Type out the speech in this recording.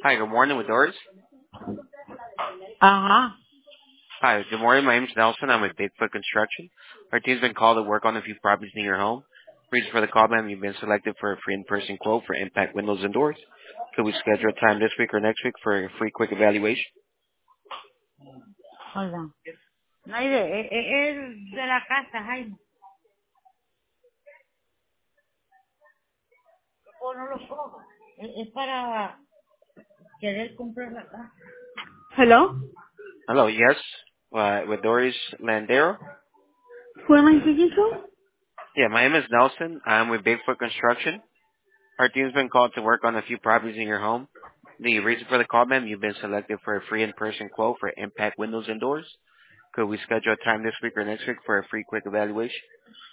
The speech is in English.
Hi, good morning with Doris. Ajá. Hi, good morning. My name is Nelson. I'm with Bigfoot Construction. Our team's been called to work on a few properties near your home. Reason for the call, ma'am, you've been selected for a free in-person quote for impact windows and doors. Could we schedule a time this week or next week for a free quick evaluation? Hold on. No, es de la casa, Jaime. O no lo cojo. Es para querer comprar la casa. Hello? Hello, yes, with Doris Landero. Who am I speaking to? Yeah, my name is Nelson. I'm with Bigfoot Construction. Our team's been called to work on a few properties in your home. The reason for the call, ma'am, you've been selected for a free in-person quote for impact windows and doors. Could we schedule a time this week or next week for a free quick evaluation?